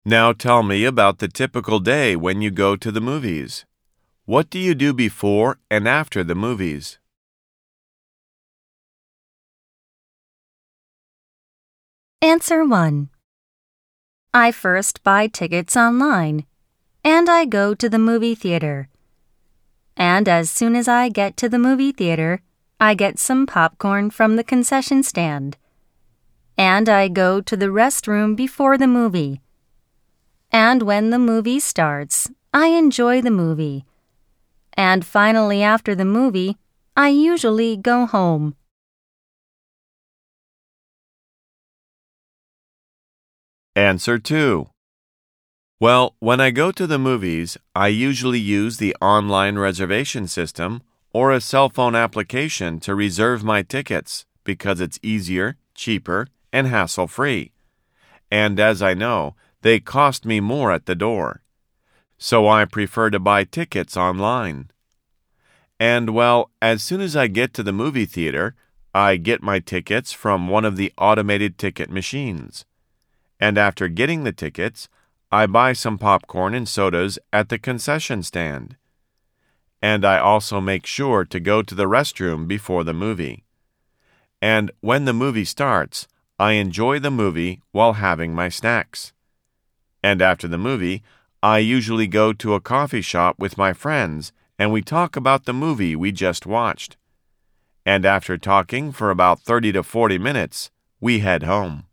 Now tell me about the typical day when you go to the movies. What do you do before and after the movies? Answer 1. I first buy tickets online, and I go to the movie theater. And as soon as I get to the movie theater, I get some popcorn from the concession stand. And I go to the restroom before the movie. And when the movie starts, I enjoy the movie. And finally, after the movie, I usually go home. Answer 2. Well, when I go to the movies, I usually use the online reservation system or a cell phone application to reserve my tickets because it's easier, cheaper, and hassle-free. And as I know, they cost me more at the door. So I prefer to buy tickets online. And well, as soon as I get to the movie theater, I get my tickets from one of the automated ticket machines. And after getting the tickets, I buy some popcorn and sodas at the concession stand. And I also make sure to go to the restroom before the movie. And when the movie starts, I enjoy the movie while having my snacks. And after the movie, I usually go to a coffee shop with my friends and we talk about the movie we just watched. And after talking for about 30 to 40 minutes, we head home.